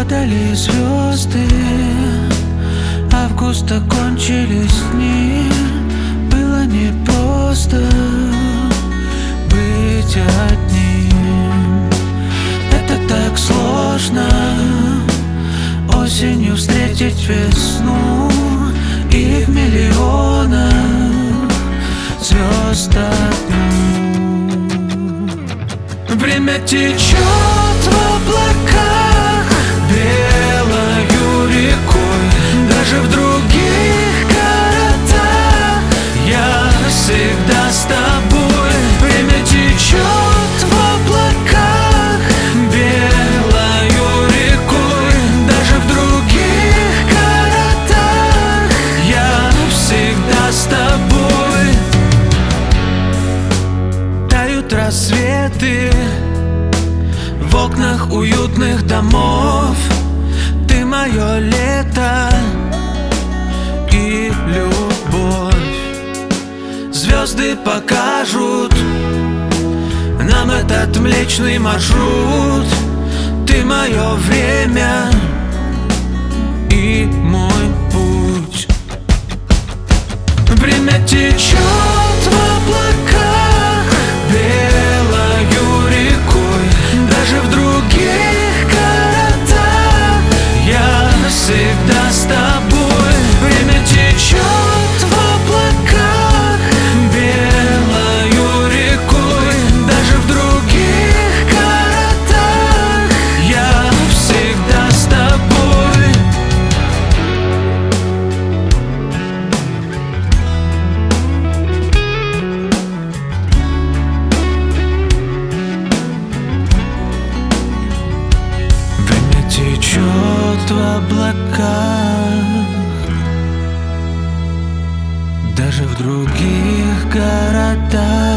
Падали звезды, августа кончились дни. Было непросто быть одним. Это так сложно осенью встретить весну. И в миллионах звезд одну. Время течет в облаках белою рекой. Даже в других городах я всегда с тобой. Время течет в облаках белою рекой. Даже в других городах я всегда с тобой. Тают рассветы в окнах уютных домов. Ты мое лето и любовь. Звезды покажут нам этот млечный маршрут. Ты мое время и мой путь. Время течет в облаках белою рекой. Даже в других городах я всегда с тобой. Время течет в облаках белою рекой. Даже в других городах я всегда с тобой. Время течет в облаках. Даже в других городах